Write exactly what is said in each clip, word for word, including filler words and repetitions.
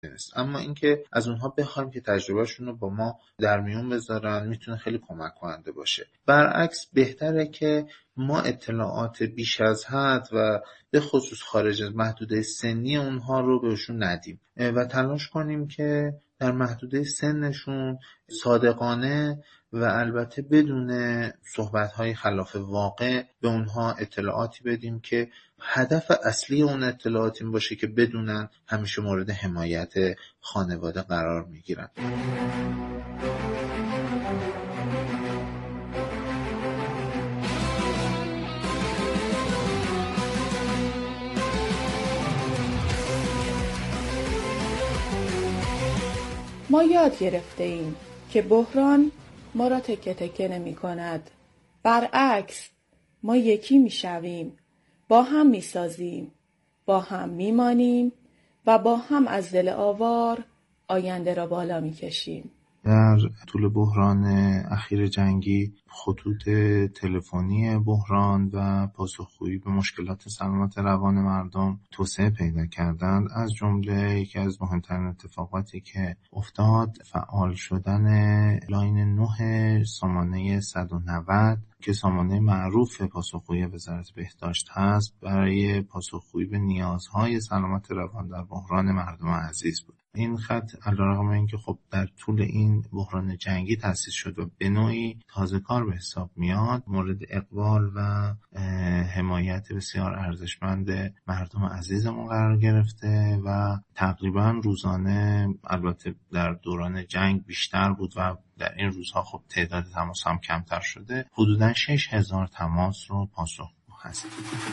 نیست. اما اینکه از اونها بخوایم که تجربهشون رو با ما در میون بذارن میتونه خیلی کمک کننده باشه. برعکس بهتره که ما اطلاعات بیش از حد و به خصوص خارج از محدوده سنی اونها رو بهشون ندیم و تلاش کنیم که در محدوده سنشون صادقانه و البته بدون صحبت‌های خلاف واقع به اونها اطلاعاتی بدیم که هدف اصلی اون اطلاعات این باشه که بدونن همیشه مورد حمایت خانواده قرار میگیرن. ما یاد گرفته ایم که بحران ما را تکه تکه نمی کند. برعکس ما یکی می شویم، با هم می سازیم، با هم می مانیم و با هم از دل آوار آینده را بالا می کشیم. در طول بحران اخیر جنگی خطوط تلفنی بحران و پاسخگویی به مشکلات سلامت روان مردم توسعه پیدا کردند. از جمله یکی از مهمترین اتفاقاتی که افتاد فعال شدن لاین نه سامانه صد و نود که سامانه معروف پاسخگویی وزارت بهداشت هست برای پاسخگویی به نیازهای سلامت روان در بحران مردم عزیز بود. این خط علیرغم اینکه خب در طول این بحران جنگی تأسیس شد و به نوعی تازه کار به حساب میاد، مورد اقبال و حمایت بسیار ارزشمند مردم عزیزمون قرار گرفته و تقریبا روزانه، البته در دوران جنگ بیشتر بود و در این روزها خب تعداد تماس هم کمتر شده، حدوداً شش هزار تماس رو پاسخگو هست.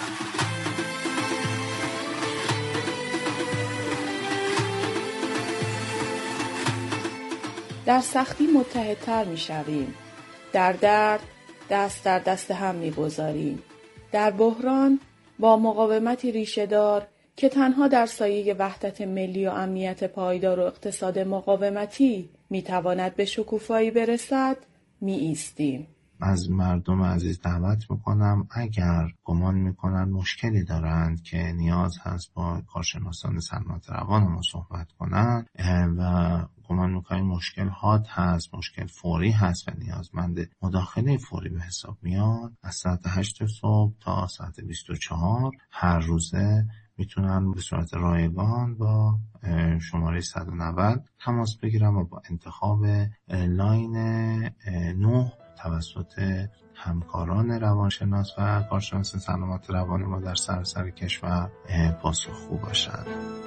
در سختی متحدتر می شویم. در درد دست در دست هم می گذاریم. در بحران با مقاومتی ریشه‌دار که تنها در سایه وحدت ملی و امنیت پایدار و اقتصاد مقاومتی می تواند به شکوفایی برسد، می ایستیم. از مردم عزیز دعوت میکنم اگر گمان میکنن مشکلی دارند که نیاز هست با کارشناسان سلامت روان ما صحبت کنن و گمان میکنن مشکل حاد هست، مشکل فوری هست و نیازمند مداخله فوری به حساب میاد، از ساعت هشت صبح تا ساعت بیست و چهار هر روزه میتونن به صورت رایگان با شماره صد و نود تماس بگیرن و با انتخاب لاین نه توسط همکاران روانشناس و کارشناس سلامت روان ما در سراسر کشور پاسخگو باشند.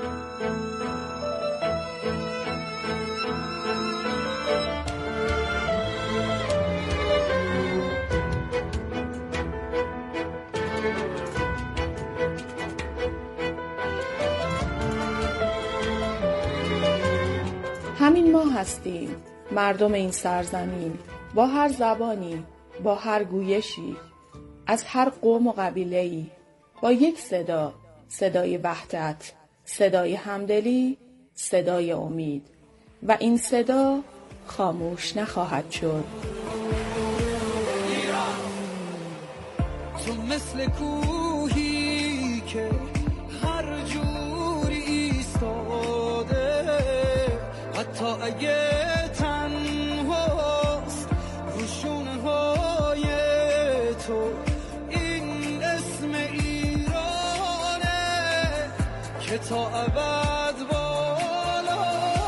همین ما هستیم، مردم این سرزمین، با هر زبانی، با هر گویشی، از هر قوم و قبیله‌ای، با یک صدا، صدای وحدت، صدای همدلی، صدای امید و این صدا خاموش نخواهد شد. تو مثل کوهی که هر جوری ایستاده، حتی اگه تنهاست رو شونه های تو، این اسم ایرانه که تا ابد بالا.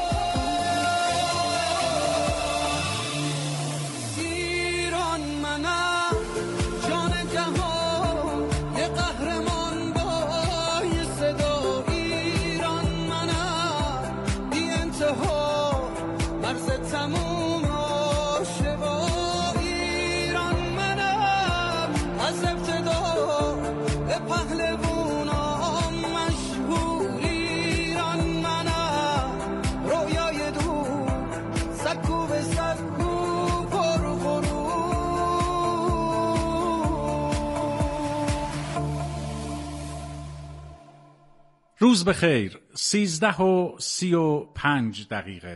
ایران منم، جان جهان، یه قهرمان با یه صدا. ایران منم، بی انتها، مرز تموم آشوا. ایران منم، از ابتدا به پهلوونام مشهور. ایران منم، رویای دور، سکو به سکو پر غرور. روز بخیر. سیزده و سی و پنج دقیقه.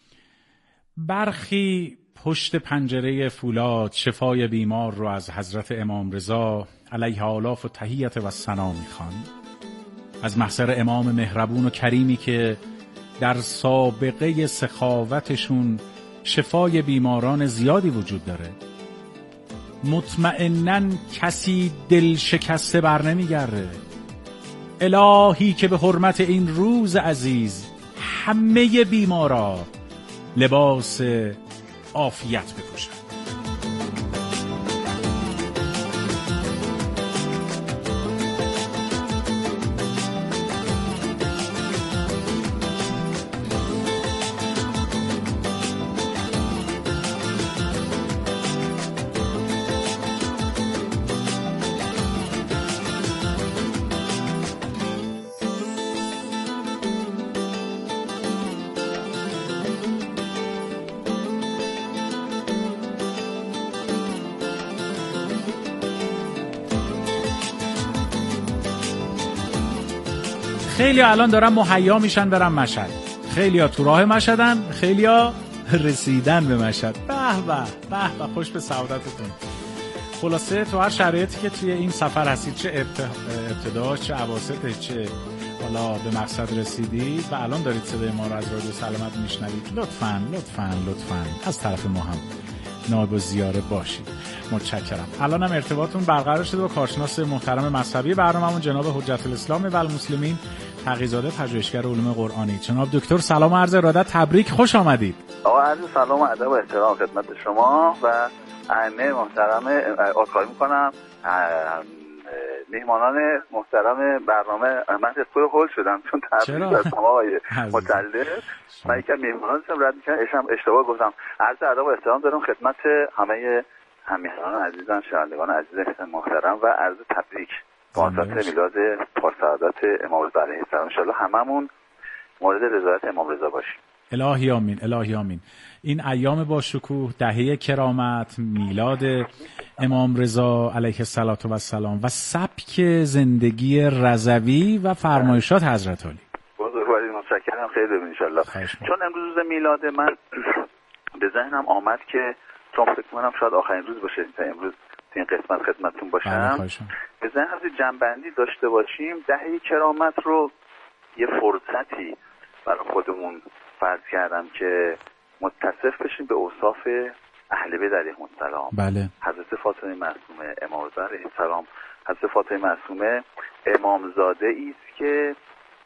برخی پشت پنجره فولاد شفای بیمار رو از حضرت امام رضا علیه آلاف و تحیت و ثنا میخوان. از محضر امام مهربون و کریمی که در سابقه سخاوتشون شفای بیماران زیادی وجود داره. مطمئناً کسی دل شکسته بر نمیگرده. الهی که به حرمت این روز عزیز همه بیمارا لباس عافیت بپوشن. خیلی الان دارن مهیا میشن برن مشهد. خیلی ها تو راه مشهدن، خیلی ها رسیدن به مشهد. به به به به، خوش به سعادتتون. خلاصه تو هر شرایطی که توی این سفر هستید، چه ابتداش چه اواسطش، چه حالا به مقصد رسیدید و الان دارید صدای ما رو از رادیو سلامت میشنوید، لطفاً لطفاً لطفاً از طرف ما هم نایب الزیاره باشید. متشکرم. الان هم ارتباطتون برقرار شده با کارشناس محترم مذهبی برنامه‌مون جناب حجت الاسلام و المسلمین تقی‌زاده، پژوهشگر علوم قرآنی. جناب دکتر سلام و عرض ارادت، تبریک، خوش آمدید. آقا عرض سلام و ادب و احترام خدمت شما و ائمه محترم. عذرخواهی می‌کنم میهمانان محترم برنامه، من از خود هول شدم چون تبریک از شما آقای مطلب. من یکم میهمانانم رد می‌کردم، اشم اشتباه گفتم. عرض ادب و احترام دارم خدمت همه همیهنان عزیزان، شنوندگان عزیز محترم و عرض تبریک با مناسبت میلاد پرسعادت امام رضا علیه السلام. ان شاءالله هممون مورد رضایت امام رضا باشیم. الهی آمین، الهی آمین. این ایام با شکوه، دهه کرامت، میلاد امام رضا علیه السلام و سبک زندگی رضوی و فرمایشات حضرت علی. بزرگواری، متشکرم. خیلی ببین ان شاءالله. چون امروز روز میلاد من به ذهنم آمد که چون فکر کنم شاید آخرین روز باشه تا امروز تو این قسمت خدمتتون باشم، به ذهنم جنبندی داشته باشیم. دهه کرامت رو یه فرصتی برای خودمون فرض کردم که متصف بشیم به اوصاف اهل بیت علیهم السلام. بله. حضرت فاطمه معصومه، امام رضا علیه السلام. حضرت فاطمه معصومه امامزاده است که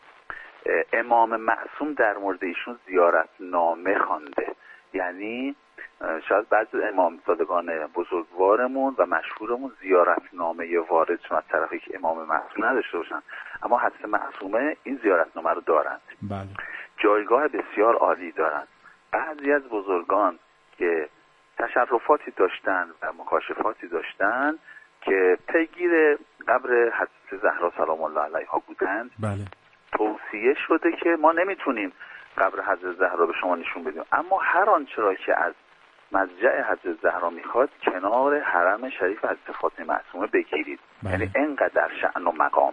امام معصوم در مورد ایشون زیارتنامه خوانده. یعنی شاید بعضی امامزادگان بزرگوارمون و مشهورمون زیارتنامه واردشون از طرف یک امام معصوم نداشته باشن، اما حضرت معصومه این زیارتنامه رو دارند. بله. جایگاه بسیار عالی دارند. بعضی از بزرگان که تشرفاتی داشتن و مکاشفاتی داشتن که پیگیر قبر حضرت زهرا سلام الله علیها بودند، بله، توصیه شده که ما نمیتونیم قبر حضرت زهرا به شما نشون بدیم، اما هر آنچه را که از مضجع حضرت زهرا میخواد کنار حرم شریف حضرت فاطمه معصومه بگیرید. بله. یعنی اینقدر شأن و مقام،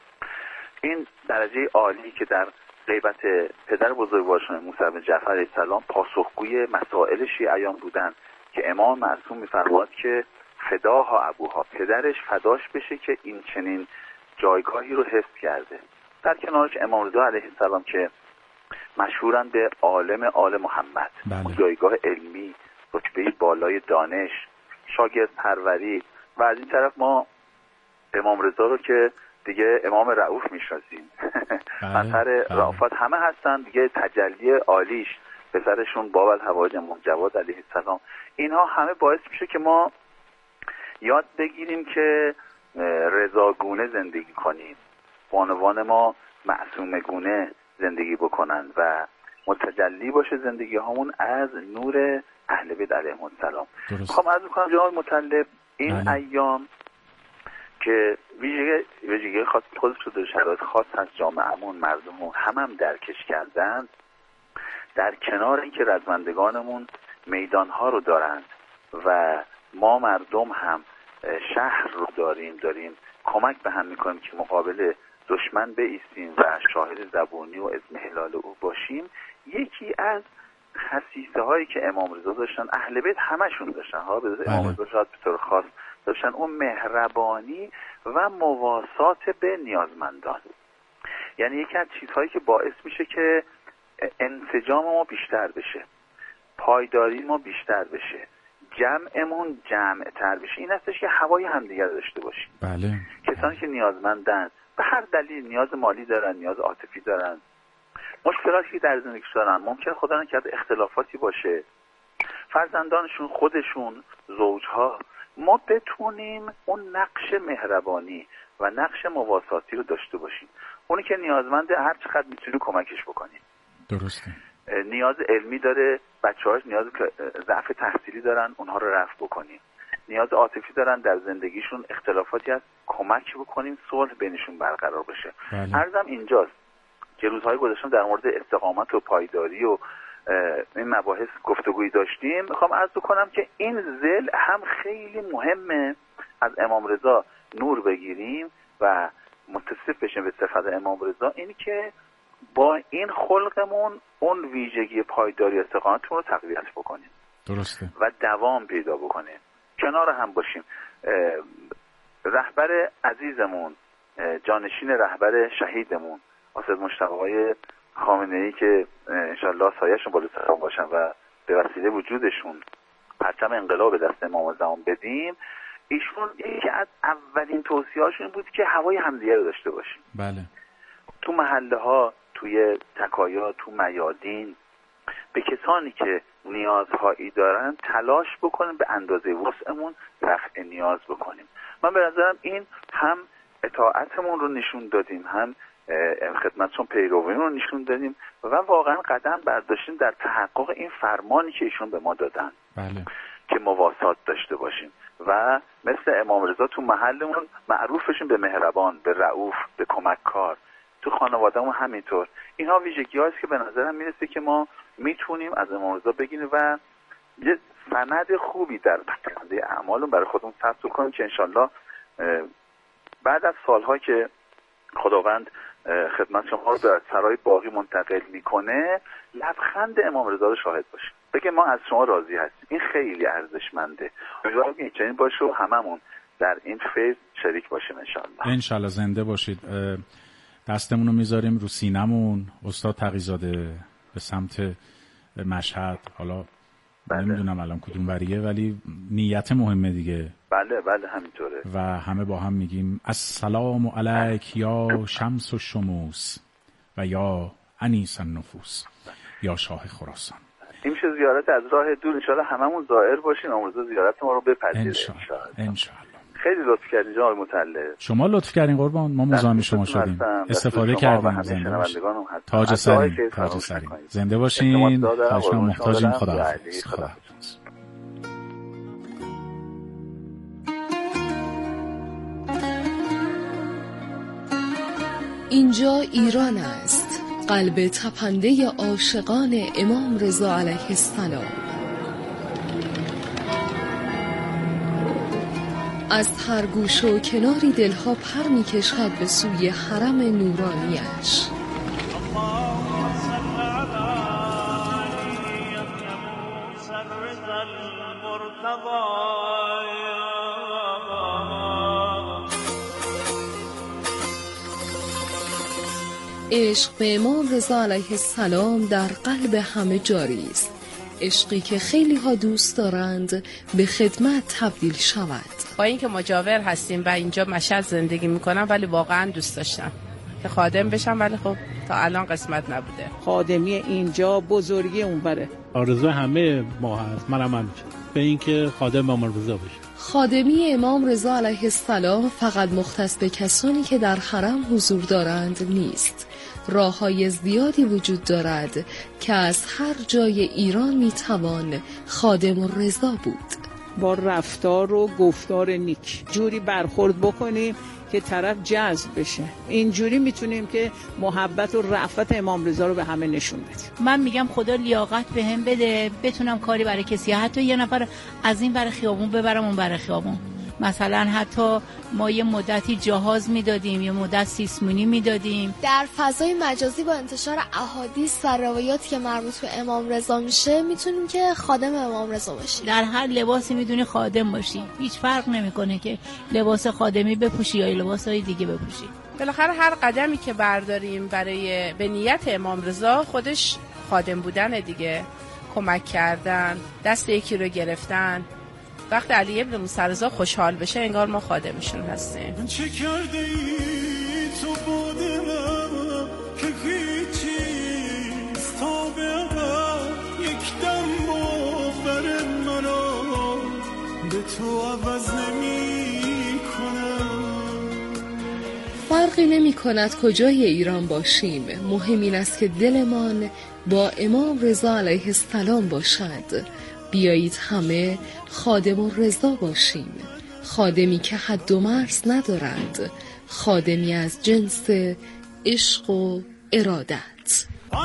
این درجه عالی که در غیبت پدر بزرگوارشون موسی بن جعفر علیه السلام پاسخگوی مسائل شیعیان بودن که امام معصوم میفرماد که فداها ابوها، پدرش فداش بشه که این چنین جایگاهی رو حفظ کرده. در کنارش امام رضا علیه السلام که مشهورن به عالم آل محمد. بله. جایگاه علمی، رتبه بالای دانش، شاگرد پروری. و از این طرف ما امام رضا رو که دیگه امام رؤوف میشناسیم. مظهر رأفت همه هستن دیگه، تجلی عالیش پسرشون باب الحوائج امام جواد علیه السلام. اینها همه باعث میشه که ما یاد بگیریم که رضاگونه زندگی کنیم، بانوان ما معصوم گونه زندگی بکنن و متجلی باشه زندگی همون از نور اهل بیت علیهم السلام. میخوام عرض کنم جناب مطلب این بله. ایام که ویژگی ویژگی خاص خودش رو در شرایط خاص از جامعهمون، مردممون هم هم درکش کردن، در کنار اینکه رزمندگانمون میدانها رو دارند و ما مردم هم شهر رو داریم داریم کمک به هم میکنیم که مقابل دشمن بایستیم و شاهد زبونی و اضمحلال او باشیم. یکی از خصیصه هایی که امام رضا داشتن، اهل بیت همشون داشتن، ها به امام رضا شاید به طور خاص داشتن، اون مهربانی و مواسات به نیازمندان. یعنی یکی از چیزهایی که باعث میشه که انسجام ما بیشتر بشه، پایداری ما بیشتر بشه، جمعمون جمع تر بشه. این هستش که هوای همدیگر داشته باشیم. بله. کسانی که نیازمندن به هر دلیل، نیاز مالی دارن، نیاز عاطفی دارن، مشکلاتی در زندگی دارن، ممکن خدا نکرده اختلافاتی باشه، فرزندانشون، خودشون، زوجها، ما بتونیم اون نقش مهربانی و نقش مواساتی رو داشته باشیم. اونی که نیازمنده هر چقدر میتونیم کمکش بکنیم. درسته. نیاز علمی داره، بچه‌هاش نیاز ضعف تحصیلی دارن، اونها رو رفع بکنیم. نیاز عاطفی دارن، در زندگیشون اختلافاتی هست، کمک بکنیم صلح بینشون برقرار بشه. بله. عرضم اینجاست که روزهای گذشته در مورد استقامت و پایداری و این مباحث گفتگویی داشتیم. میخوام عرض کنم که این ذل هم خیلی مهمه، از امام رضا نور بگیریم و متصف بشیم به صفت امام رضا، اینی که با این خلقمون اون ویژگی پایداری استقامتمون رو تقویت بکنیم. درسته. و دوام پیدا بکنیم، کنار هم باشیم. رهبر عزیزمون، جانشین رهبر شهیدمون استاد مجتبی خامنه‌ای که انشالله سایه‌شون بالا سر باشن و به وسیله وجودشون پرچم انقلاب به دست امام زمان بدیم، ایشون یکی از اولین توصیه‌هاشون بود که هوای همدیگه رو داشته باشیم. بله. تو محله ها، توی تکایا، تو میادین، به کسانی که نیازهایی دارن تلاش بکنیم به اندازه وسعمون رفع نیاز بکنیم. من به نظرم این هم اطاعتمون رو نشون دادیم، هم خدمتشون پیرویمون رو نشون دادیم و واقعا قدم برداشتیم در تحقق این فرمانی که ایشون به ما دادن. بله. که مواسات داشته باشیم و مثل امام رضا تو محلمون معروف بشیم به مهربان، به رؤوف، به کمککار. تو خانواده‌مون همینطور. اینها ویژگی هاست که به نظرم میرسه که ما میتونیم از امام رضا بگیریم و یه سند خوبی در پرونده اعمالمون برای خودمون ثبت کنیم که انشالله بعد از سالها که خداوند خدمت شما رو در سرای باقی منتقل میکنه، لبخند امام رضا رو شاهد باشیم، بگه ما از شما راضی هستیم. این خیلی ارزشمنده. امیدوارم که این باشه و هممون در این فیض شریک باشیم انشالله. انشالله. زنده باشید. دستمون رو میذاریم رو سینمون. استاد تقی‌زاده به سمت مشهد، حالا بله. نمیدونم الان کدوم وریه ولی نیت مهمه دیگه. بله بله همینطوره. و همه با هم میگیم السلام علیک یا شمس و شموس و یا انیس النفوس یا شاه خراسان. این میشه زیارت از راه دور، انشالله هممون زائر باشیم، امروز زیارت ما رو بپذیریم انشالله. انشالله. خیلی لطف کردین جناب متعلق. شما لطف کردین قربان، ما مزاحم شما شدیم، استفاده کردیم. زنده باشین. تاج سرین، تاج سرین. زنده باشین. خواهش می‌کنم، محتاجیم. خدا حافظ. خدا حافظ. اینجا ایران است، قلب تپنده عاشقان امام رضا علیه السلام. از هر گوش و کناری دلها پر می کشد به سوی حرم نورانیش. عشق به امام رضا علیه السلام در قلب همه جاری است. عشقی که خیلی ها دوست دارند به خدمت تبدیل شود. با اینکه مجاور هستیم و اینجا مشهد زندگی میکنم، ولی واقعا دوست داشتم که خادم بشم، ولی خب تا الان قسمت نبوده. خادمی اینجا بزرگی اونوره. آرزو همه ما هست، منم هم به اینکه خادم امام رضا بشم. خادمی امام رضا علیه السلام فقط مختص به کسانی که در حرم حضور دارند نیست. راه‌های زیادی وجود دارد که از هر جای ایران میتوان خادم الرضا بود. با رفتار و گفتار نیک جوری برخورد بکنیم که طرف جذب بشه. اینجوری میتونیم که محبت و رأفت امام رضا رو به همه نشون بدیم. من میگم خدا لیاقت بهم به بده، بتونم کاری برای کسی، حتی یه نفر از این برای خیابون ببرم اون برای خیابون. مثلا حتی ما یه مدتی جهاز میدادیم، یه مدت سیسمونی میدادیم. در فضای مجازی با انتشار احادیث و روایاتی که مربوط به امام رضا میشه میتونیم که خادم امام رضا باشیم. در هر لباسی میدونی خادم باشی، هیچ فرق نمیکنه که لباس خادمی بپوشی یا لباسای دیگه بپوشی. بالاخره هر قدمی که برداریم برای به نیت امام رضا خودش خادم بودن دیگه، کمک کردن، دست یکی رو گرفتن. وقتی علی ابن موسی رضا خوشحال بشه انگار ما خادمشون هستیم. چه کرده ای تو بوده من که هیچیست تا به عقب یک دم باور منو به تو عوض نمی کنم. فرقی نمی کند کجای ایران باشیم، مهم این است که دلمان با امام رضا علیه السلام باشد. بیایید همه خادم الرضا باشیم، خادمی که حد و مرز ندارد، خادمی از جنس عشق و ارادت.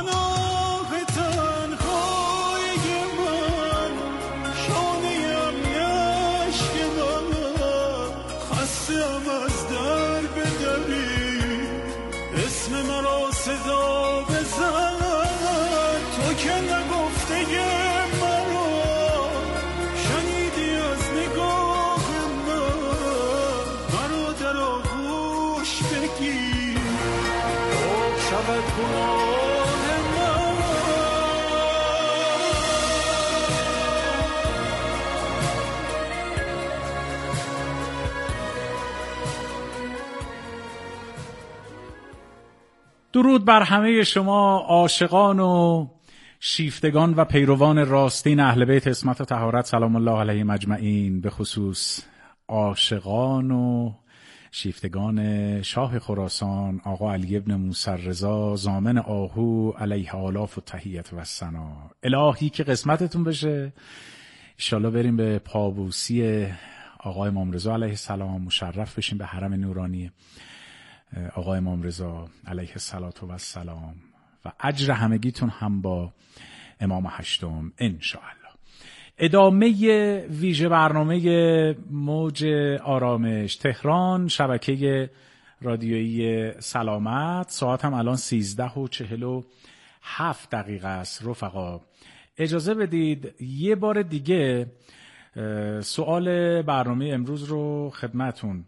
درود بر همه شما عاشقان و شیفتگان و پیروان راستین اهل بیت عصمت و طهارت سلام الله علیهم اجمعین، به خصوص عاشقان و شیفتگان شاه خراسان آقا علی ابن موسی رضا ضامن آهو علیه آلاف و تحیت و ثنا. الهی که قسمتتون بشه، انشالله بریم به پابوسی آقا امام رضا علیه السلام، مشرف بشیم به حرم نورانی آقا امام رضا علیه السلام و اجر همگیتون هم با امام هشتم انشاءالله. ادامه ویژه برنامه موج آرامش تهران، شبکه رادیویی سلامت. ساعت هم الان سیزده و چهل و هفت دقیقه است. رفقا اجازه بدید یه بار دیگه سوال برنامه امروز رو خدمتون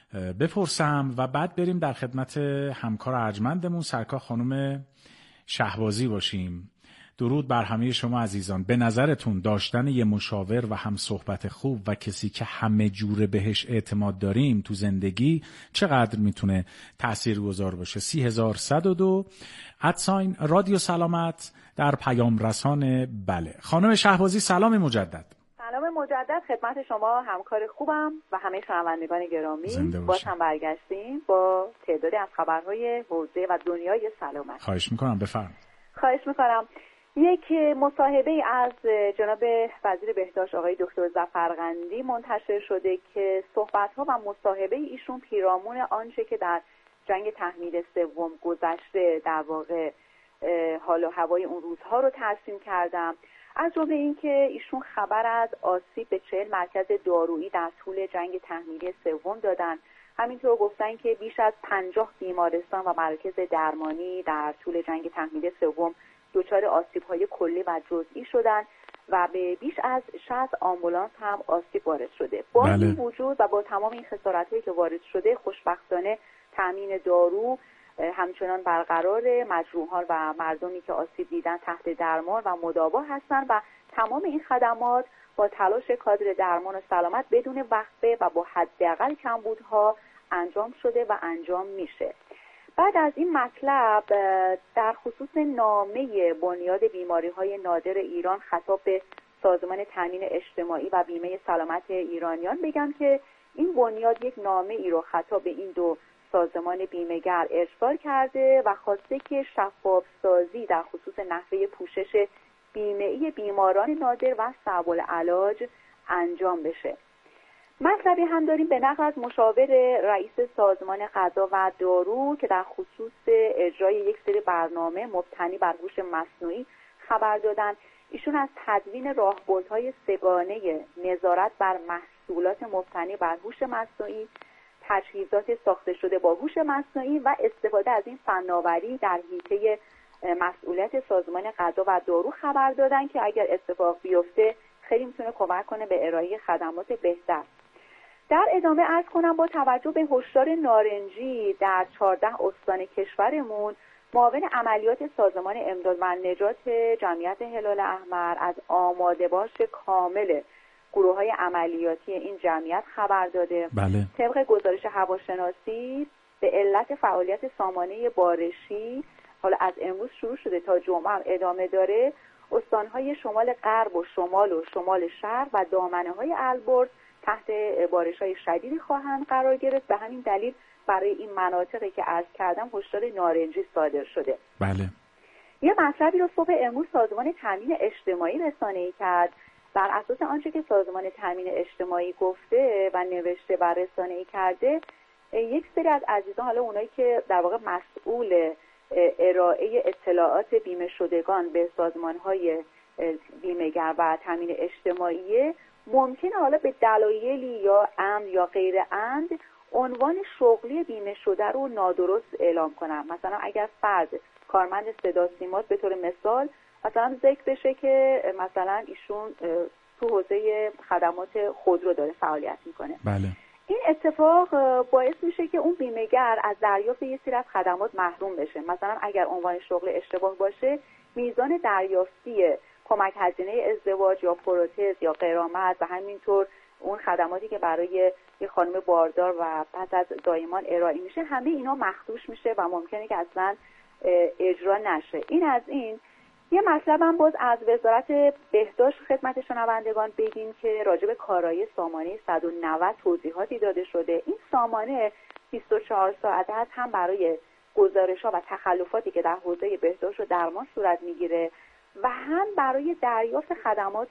بپرسم و بعد بریم در خدمت همکار ارجمندمون سرکار خانم شهبازی باشیم. درود بر همه شما عزیزان. به نظرتون داشتن یه مشاور و هم صحبت خوب و کسی که همه جوره بهش اعتماد داریم تو زندگی چقدر میتونه تاثیرگذار باشه؟ سی هزار صد و دو ادساین رادیو سلامت در پیام رسان. بله خانم شهبازی سلام مجدد. سلام مجدد خدمت شما همکار خوبم و همه شنوندگان گرامی. باز هم برگشتیم با تعدادی از خبرهای حوزه و دنیای سلامت. خواهش میکنم بفرمایید. خواهش میکنم. یک مصاحبه از جناب وزیر بهداشت آقای دکتر ظفرقندی منتشر شده که صحبت‌ها و مصاحبه ایشون پیرامون آنچه که در جنگ تحمیل سوم گذشته در واقع حال و هوای اون روزها رو ترسیم کردم، از جمله اینکه ایشون خبر از آسیب به چهل مرکز دارویی در طول جنگ تحمیلی سوم دادن. همینطور گفتن که بیش از پنجاه بیمارستان و مراکز درمانی در طول جنگ تحمیلی سوم دچار آسیب‌های کلی و جزئی شدن و به بیش از شصت آمبولانس هم آسیب وارد شده. با بله. این وجود و با تمام این خسارت‌هایی که وارد شده، خوشبختانه تامین دارو همچنان برقرار، مجروحان و مردمی که آسیب دیدن تحت درمان و مداوا هستند و تمام این خدمات با تلاش کادر درمان و سلامت بدون وقفه و با حداقل کمبودها انجام شده و انجام میشه. بعد از این مطلب در خصوص نامه بنیاد بیماری‌های نادر ایران خطاب به سازمان تامین اجتماعی و بیمه سلامت ایرانیان بگم که این بنیاد یک نامه ای رو خطاب به این دو سازمان بیمه‌گر ارسال کرده و خواسته که شفاف سازی در خصوص نحوه پوشش بیمه‌ای بیماران نادر و صعب العلاج انجام بشه. مطلبی هم داریم به نقل از مشاور رئیس سازمان غذا و دارو که در خصوص اجرای یک سری برنامه مبتنی بر هوش مصنوعی خبر دادن. ایشون از تدوین راهبردهای سگانه نظارت بر محصول محصولات مبتنی بر هوش مصنوعی، تجهیزات ساخته شده با هوش مصنوعی و استفاده از این فناوری در حیطه مسئولیت سازمان غذا و دارو خبر دادن که اگر اتفاق بیفته خیلی میتونه کمک کنه به ارائه خدمات بهتر. در ادامه عرض کنم با توجه به هشدار نارنجی در چهارده استان کشورمون، معاون عملیات سازمان امداد و نجات جمعیت هلال احمر از آماده باش کامل گروه های عملیاتی این جمعیت خبر داده. بله. طبق گزارش هواشناسی به علت فعالیت سامانه بارشی حالا از امروز شروع شده تا جمعه هم ادامه داره، استانهای شمال غرب و شمال و شمال شرق و دامنه های البرز تحت بارش‌های شدیدی خواهند قرار گرفت. به همین دلیل برای این مناطقی که عرض کردم هشدار نارنجی صادر شده. بله. یه مطلبی رو صبح امروز سازمان تامین اجتماعی رسانه‌ای کرد. بر اساس آنچه که سازمان تامین اجتماعی گفته و نوشته و رسانه‌ای کرده، یک سری از عزیزان، حالا اونایی که در واقع مسئول ارائه اطلاعات بیمه شدگان به سازمان‌های بیمه‌گر و تامین اجتماعی، ممکنه حالا به دلایلی یا عمد یا غیر عمد عنوان شغلی بیمه شده رو نادرست اعلام کنن. مثلا اگر فرد کارمند صدا سیما به طور مثال مثلا ذکر بشه که مثلا ایشون تو حوزه خدمات خودرو داره فعالیت میکنه. بله. این اتفاق باعث میشه که اون بیمه‌گر از دریافت یه سری از خدمات محروم بشه. مثلا اگر عنوان شغل اشتباه باشه، میزان دریافتی کمک هزینه ازدواج یا پروتز یا قرامت و همینطور اون خدماتی که برای یه خانم باردار و پس از زایمان ارائه میشه، همه اینا مخدوش میشه و ممکنه که اصلا اجرا نشه. این از این. یه مطلبم باز از وزارت بهداشت خدمت شنوندگان بگیم که راجع به کارایی سامانه صد و نود توضیحاتی داده شده. این سامانه بیست و چهار ساعته است، هم برای گزارش‌ها و تخلفاتی که در حوزه بهداشت و درمان صورت میگیره و هم برای دریافت خدمات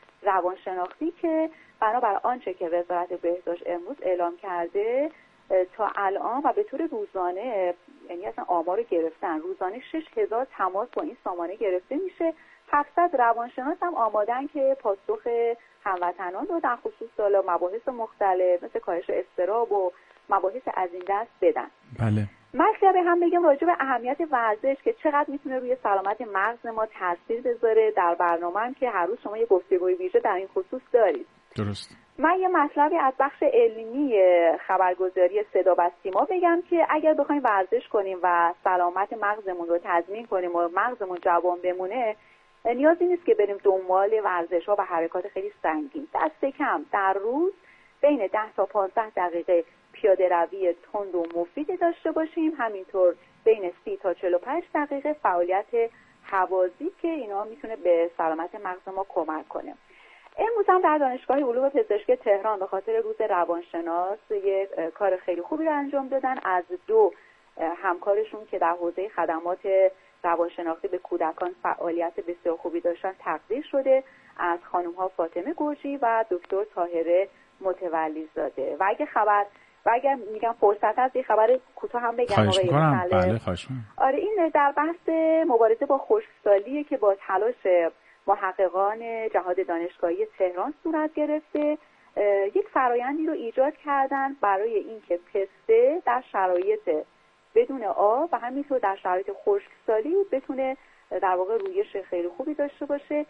روانشناختی که بنابر آنچه که وزارت بهداشت امروز اعلام کرده تا الان و به طور روزانه، یعنی اصلا آمار گرفتن، روزانه شش هزار تماس با این سامانه گرفته میشه. هفتصد روانشناس هم آمادن که پاسخ هموطنان رو در خصوص سالا مباحث مختلف مثل کاهش اضطراب و مباحث از این دست بدن. بله. مطلب هم بگم راجع به اهمیت ورزش که چقدر میتونه روی سلامت مغز ما تاثیر بذاره. در برنامه هم که هر روز شما یه گفتگوی ویژه در این خصوص دارید. درست. من یه مطلبی از بخش علمی خبرگزاری صدا و سیما بگم که اگر بخوایم ورزش کنیم و سلامت مغزمون رو تضمین کنیم و مغزمون جوان بمونه، نیازی نیست که بریم دنبال ورزش‌ها و حرکات خیلی سنگین. دست کم در روز بین ده تا پانزده دقیقه پیاده روی تند و مفید داشته باشیم، همینطور بین سی تا چهل و پنج دقیقه فعالیت هوازی که اینا میتونه به سلامت مغز ما کمک کنه. امروز هم در دانشگاه علوم پزشکی تهران به خاطر روز روانشناس یک کار خیلی خوبی رو انجام دادن. از دو همکارشون که در حوزه خدمات روانشناختی به کودکان فعالیت بسیار خوبی داشتن تقدیر شده، از خانم ها فاطمه گرجی و دکتر طاهره متولی زاده. و اگه خبر و اگر میگم فرصت هست یه خبر کوتاه هم بگم. خواهش میکنم. بله خواهش میکنم. آره، این در بحث مبارزه با خشکسالیه که با تلاش محققان جهاد دانشگاهی تهران صورت گرفته. یک فرایندی رو ایجاد کردن برای اینکه پسته در شرایط بدون آب و همینطور در شرایط خشکسالی بتونه در واقع رویش خیلی خوبی داشته باشه.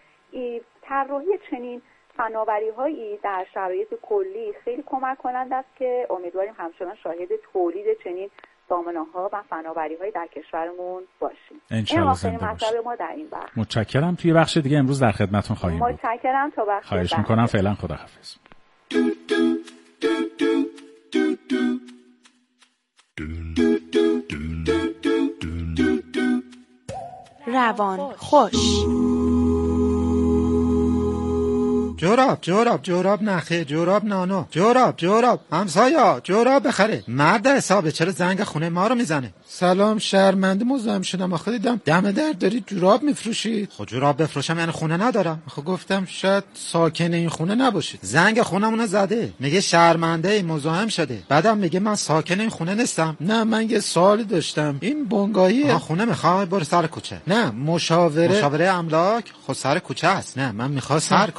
طراحی چنین فناوری‌هایی در شرایط کلی خیلی کمک کننده است که امیدواریم همچنان شاهد تولید چنین سامانه‌ها و فناوری‌های در کشورمون باشیم. انشالله زنده باشیم. ما در این بخش متشکرم. توی بخش دیگه امروز در خدمتتون خواهیم بود. متشکرم. تا بخش خواهش می‌کنم. فعلا خداحافظ. روان خوش. جوراب جوراب جوراب نخه جوراب نانو جوراب جوراب همسایا جوراب بخره. مرد حسابه چرا زنگ خونه ما رو میزنه؟ سلام، شرمنده مزاحم شدم. آخه دیدم دم در دارید جوراب میفروشید. خب جوراب بفروشم یعنی خونه ندارم؟ خب گفتم شاید ساکن این خونه نباشید. زنگ خونمونو زده، میگه شرمنده مزاحم شده. بعدم میگه من ساکن این خونه نیستم. نه من یه سوالی داشتم. این بنگاهی خونه میخوای برو سر کوچه؟ نه مشاوره مشاوره املاک خود سر کوچه است. نه من میخواستم هر کاری میخوای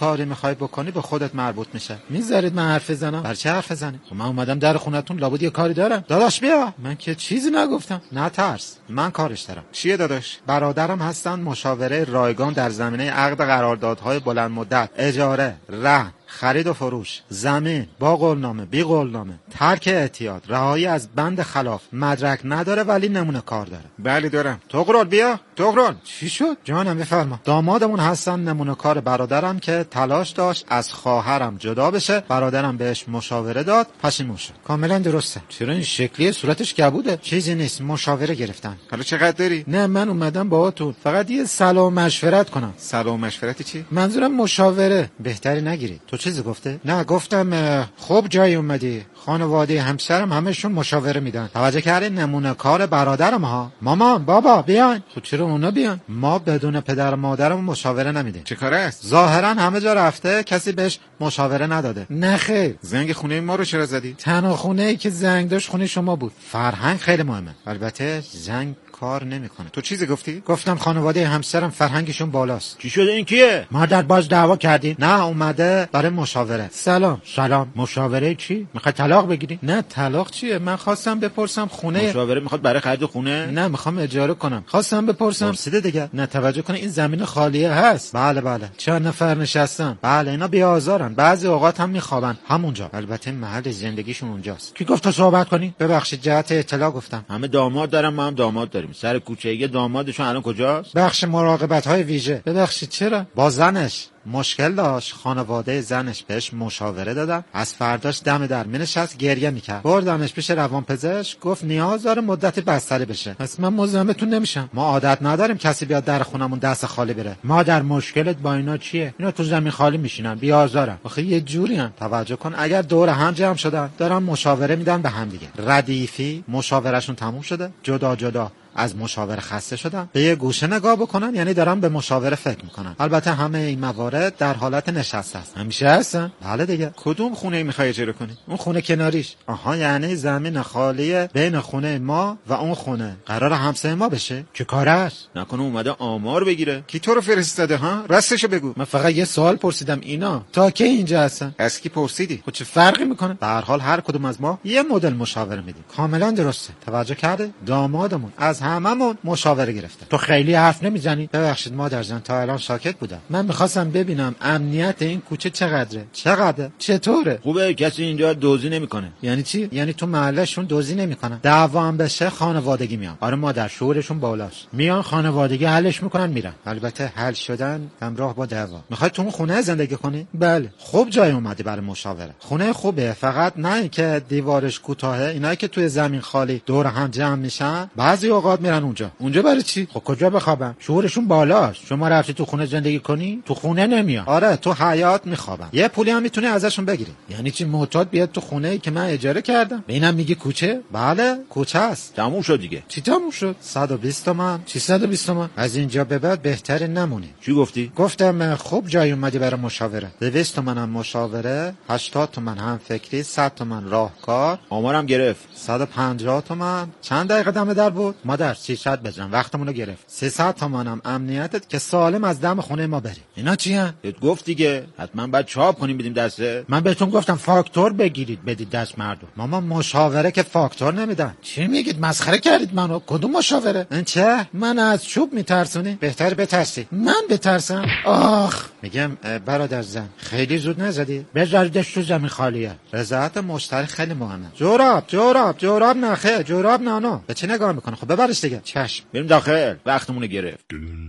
میخوای بکنی به خودت مربوط میشه. میذارید من حرف بزنم؟ بر چه حرف بزنی؟ خب من اومدم در خونتون، لابد یه کاری دارم. داداش بیا. من که چیزی نگفتم. نه ترس، من کارش دارم. چیه داداش؟ برادرم هستن مشاوره رایگان در زمینه عقد قراردادهای بلند مدت، اجاره، رهن، خرید و فروش، زمین، با قولنامه، بی قولنامه، ترک اعتیاد، رهایی از بند خلاف، مدرک نداره ولی نمونه کار داره. بله دارم. تقرار بیا. تقرار. چی شد؟ جانم بفرما. دامادمون هستن نمونه کار برادرم که تلاش داشت از خواهرم جدا بشه، برادرم بهش مشاوره داد، پشیمون شد. کاملا درسته. چرا این شکلی صورتش کبوده؟ چیزی نیست، مشاوره گرفتن. حالا چقدر داری؟ نه من اومدم باهاتون فقط یه سلام مشورت کنم. سلام مشورتی چی؟ منظورم مشاوره. بهتری نگیرید. تو چیزی گفته؟ نه گفتم خوب جای اومدی. خانواده همسرم همشون مشاوره میدن. توجه کردین؟ نمونه کار برادرم ها. مامان بابا بیاین. خب چرا اونا بیان؟ ما بدون پدر و مادرم مشاوره نمیدیم. چه کاره است؟ ظاهرا همه جا رفته کسی بهش مشاوره نداده. نه خیر. زنگ خونه ما رو چرا زدی؟ تنها خونه‌ای که زنگ داشت خونه شما بود. فرهنگ خیلی مهمه. البته زنگ کار نمیکنه. تو چیزی گفتی؟ گفتم خانواده همسرم فرهنگشون بالاست. چی شده این کیه؟ مادر باز دعوا کردین؟ نه اومده برای مشاوره. سلام. سلام. مشاوره چی؟ میخوای طلاق بگیری؟ نه طلاق چیه؟ من خواستم بپرسم خونه. مشاوره میخواد برای خرید خونه؟ نه میخوام اجاره کنم. خواستم بپرسم. پرسیده دیگه. نه توجه کنه این زمین خالیه هست. بله بله. چند نفر نشستن؟ بله اینا بی‌آزارن. بعضی اوقات هم میخوابن همونجا. البته محل زندگیشون اونجاست. کی گفت تو صحبت کنی؟ ببخشید جهت اطلاع گفتم. همه داماد دارن، ما هم داماد داریم. سر کوچه یه دامادشون الان کجاست؟ بخش مراقبت‌های ویژه. ببخشید چرا؟ با زنش مشکل داشت، خانواده زنش بهش مشاوره دادن، از فرداش دم در مینشست گریه میکرد، بردمش پیش روانپزشک، گفت نیاز داره مدت بستری بشه. پس من مزاحمتون نمیشم. ما عادت نداریم کسی بیاد در خونمون دست خالی بره. ما در مشکلت با اینا چیه؟ اینا تو زمین خالی میشینن، بی‌آزارن. آخه یه جوری ان. توجه کن اگر دور هم جمع شدن دارن مشاوره میدن به هم دیگه. ردیفی مشاورهشون تموم شده، جدا جدا از مشاوره خسته شدن، به یه گوشه نگاه بکنن، یعنی دارن به مشاوره فکر میکنن. البته همه این موارد در حالت نشسته است. همیشه هستن؟ بله دیگه. کدوم خونه میخوای اجاره کنی؟ اون خونه کناریش. آها یعنی زمین خالیه بین خونه ما و اون خونه قرار همسایه ما بشه؟ چه کاره است؟ نکنه اومده آمار بگیره؟ کی تو رو فرستاده ها؟ راستشو بگو. من فقط یه سوال پرسیدم. اینا تا کی اینجا هستن؟ از کی پرسیدی؟ خب چه فرقی میکنه؟ به هر حال هر کدوم از ما یه مدل مشاوره میدیم. کاملا درسته. توجه کرده؟ دامادمون از هممون مشاوره گرفته. تو خیلی حرف نمیزنی؟ ببخشید مادر جان تا الان ساکت بودم. من میخواستم ببینم امنیت این کوچه چقدره؟ چقدره؟ چطوره؟ خوبه کسی اینجا دزدی نمیکنه. یعنی چی؟ یعنی تو محلشون دزدی نمیکنن؟ دعوا هم بشه خانوادگی میان. آره مادر شعورشون بالاست. میان خانوادگی حلش میکنن میرن. البته حل شدن همراه با دعوا. میخوای تو اون خونه زندگی کنی؟ بله. خوب جای اومدی برای مشاوره. خونه خوبه، فقط نه که دیوارش کوتاهه. اینایی که توی زمین خالی دور هم جمع میشن بعضی اوقات میرن اونجا. اونجا برای چی؟ خب کجا بخوابن؟ شعورشون بالاست. شما رفتی تو خونه زندگی کنی؟ تو خونه نمیان. آره تو حیاط میخوابن. یه پولی هم میتونی ازشون بگیری. یعنی چی معتاد بیاد تو خونه‌ای که من اجاره کردم؟ ببینم میگی کوچه؟ بله کوچه است. تموم شد دیگه. چی تموم شد؟ صد و بیست تومن. چی صد و بیست تومن؟ از اینجا به بعد بهتره نمونی. چی گفتی؟ گفتم خوب جای اومدی برای مشاوره. دویست تومن هم مشاوره، هشتاد تومن هم فکری، صد تومن راهکار. آمارم گرفت. صد و پنجاه تومن. چند دقیقه دم در بود؟ مادر سیصد بزن. وقتمونو گرفت. سیصد تومن هم امنیتت که سالم از دم خونه ما بری. اینا چی ان؟ بهت گفت دیگه. حتما باید چاپ کنیم بدیم دسته. من بهتون گفتم فاکتور بگیرید بدید دست مردم. ماما مشاوره که فاکتور نمیدن. چی میگید؟ مسخره کردید منو. کدوم مشاوره؟ این چه؟ من از چوب میترسونی؟ بهتر بترسی. من بترسم؟ آخ میگم برادر زن خیلی زود نزدی؟ بذاریدش تو زمین خالیه. رضایت مشتری خیلی مهمه. جوراب جوراب جوراب نخه جوراب نانو. به چه نگاه میکنه؟ خب ببرش دیگه. چشم. بریم داخل. وقتمون گرفت.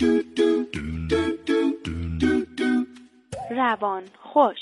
روان خوش.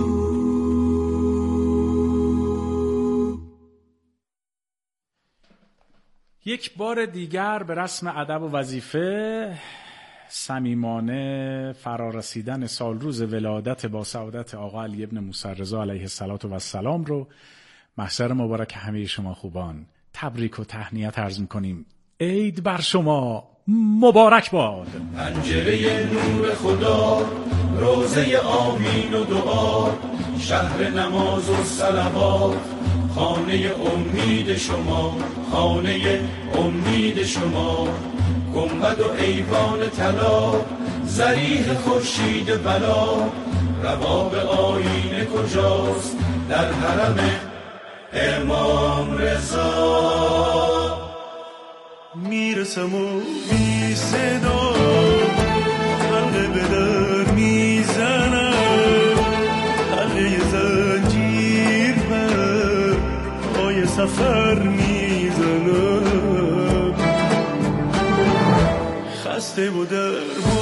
یک بار دیگر به رسم ادب و وظیفه صمیمانه فرارسیدن سال روز ولادت با سعادت آقا علی ابن موسی رضا علیه السلام رو محضر مبارک همه شما خوبان تبریک و تهنیت عرض می‌کنیم. عید بر شما مبارک باد. پنجره نور خدا، روزه آمین و دعا، شهر نماز و صلوات، خانه امید شما، خانه امید شما، گنبد و ایوان طلا، ضریح خورشید بلا، رباب آینه کجاست در حرم امام رضا. میرسم و بی صدا حلقه به در میزنم، حلقه زنجیر بر پای سفر میزنم، خسته و در